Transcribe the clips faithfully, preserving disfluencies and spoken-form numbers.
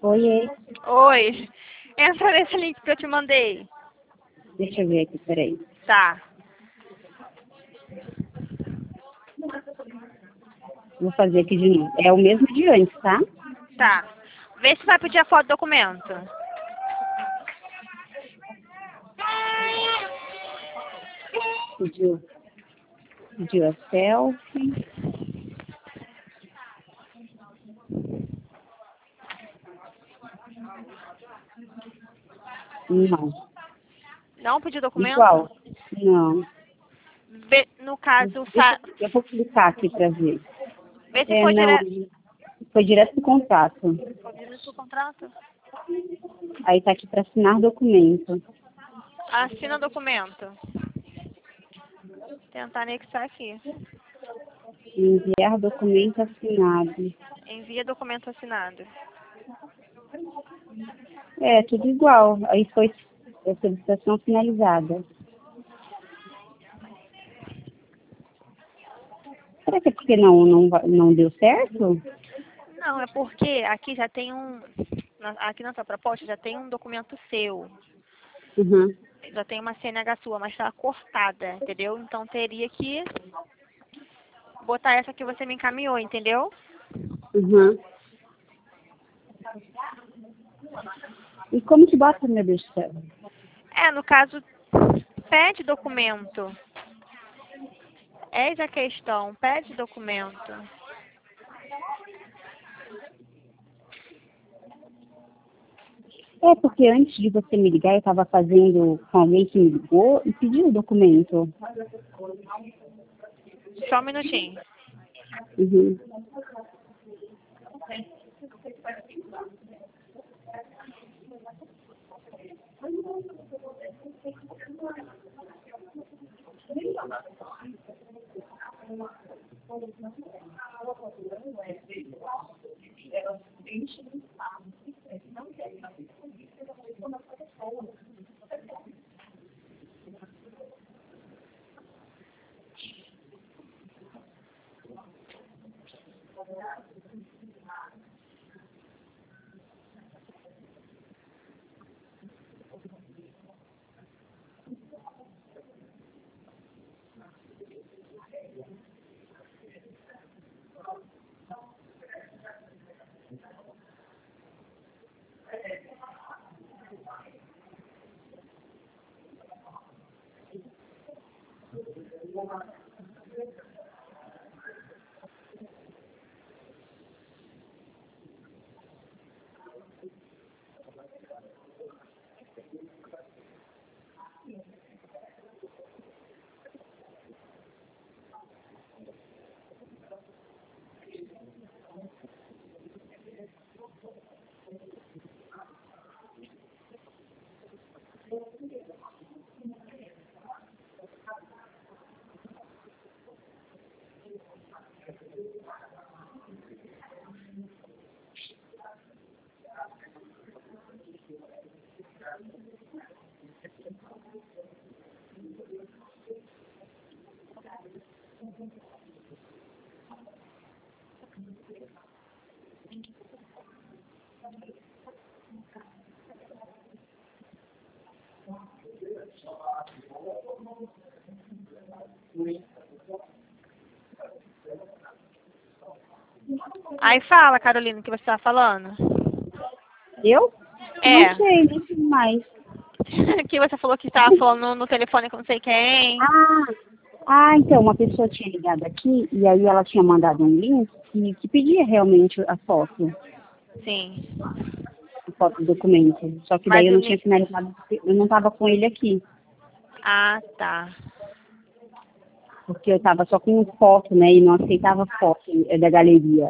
Oiê, Oi. Entra nesse link que eu te mandei. deixa eu ver aqui, peraí. Tá. Vou fazer aqui de novo. É o mesmo de antes, tá? Tá. Vê se vai pedir a foto do documento. Pediu, pediu a selfie. Não. Não pediu documento? Igual. Não. Vê, no caso, Deixa, fa... eu vou clicar aqui pra ver. vê se É, foi não. direto. Foi direto pro contato. Foi direto do contrato? Aí tá aqui pra assinar documento. Assina o documento. Tentar anexar aqui. Enviar documento assinado. Envia documento assinado. É, tudo igual. Aí foi a solicitação finalizada. Será que é porque não, não, va- não deu certo? Não, é porque aqui já tem um. na- Aqui na sua proposta já tem um documento seu. Uhum. Já tem uma C N H sua, mas está cortada, entendeu? Então teria que botar essa que você me encaminhou, entendeu? Uhum. E como que bota, meu Deus do céu? É, no caso, pede documento. Eis a questão, pede documento. É, porque antes de você me ligar, eu estava fazendo com alguém que me ligou e pediu o documento. Só um minutinho. Uhum. Aí fala, Carolina, o que você está falando. Eu? Não É. sei, nem sei mais. Que você falou que estava falando no, no telefone com não sei quem. Ah, ah, então, uma pessoa tinha ligado aqui e aí ela tinha mandado um link que, que pedia realmente a foto, Sim. a foto do documento. Só que daí Mas eu o não tinha link. finalizado, porque eu não estava com ele aqui. Ah, tá. Porque eu estava só com foto, né, e não aceitava foto eh, da galeria.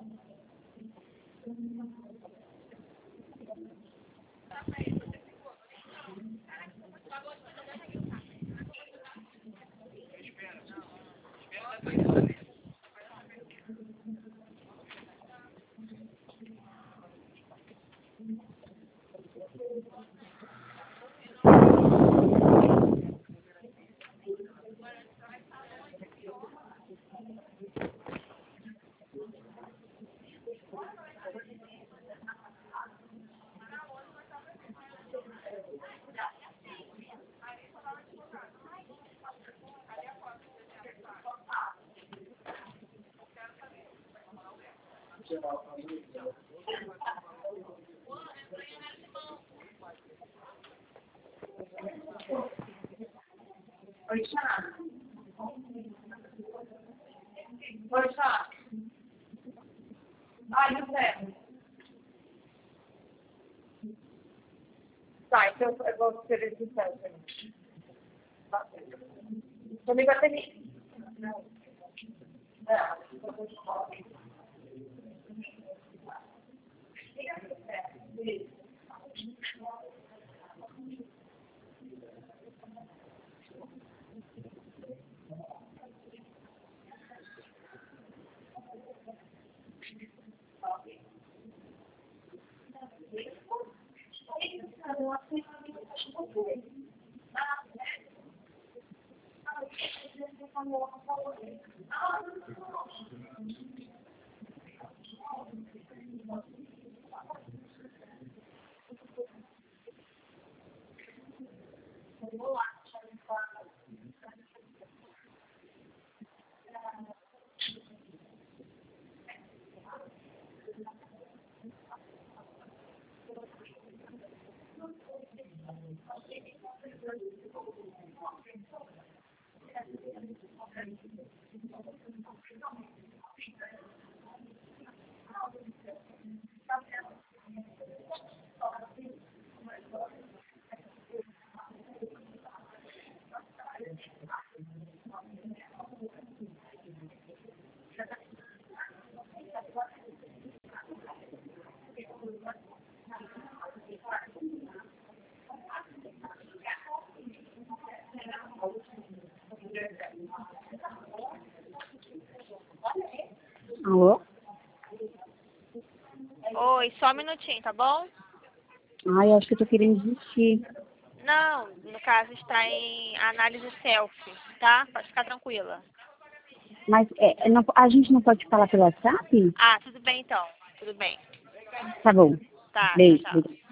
Oi, Chá. Oi, Chá. Ai, não serve. Tá, então eu vou escrever esse céu também. Comigo até mim. Não. Alô? Oi, só um minutinho, tá bom? Ai, acho que eu tô querendo desistir. Não, no caso está em análise selfie, tá? Pode ficar tranquila. Mas é, não, a gente não pode falar pelo WhatsApp? Ah, tudo bem então. Tudo bem. Tá bom. Tá, tchau, Beijo. tchau.